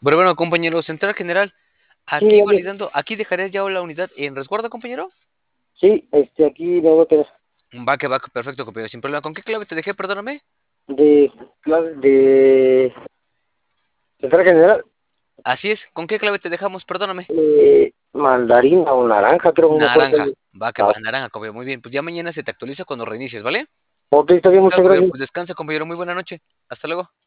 Bueno, compañero, Central General, Sí, aquí dígame. validando, aquí dejaré ya la unidad en resguardo, compañero. Sí, aquí me voy a tener Va, que perfecto, compañero, sin problema. ¿Con qué clave te dejé? Perdóname. de de Central General, Así es, ¿con qué clave te dejamos? Perdóname. mandarina o naranja, creo, no me acuerdo Naranja, cuál. va que Ah, va, naranja, compañero, muy bien. Pues ya mañana se te actualiza cuando reinicies, ¿vale? ok, está bien, Claro, muchas compañero, gracias. pues descansa, compañero, muy buena noche. Hasta luego.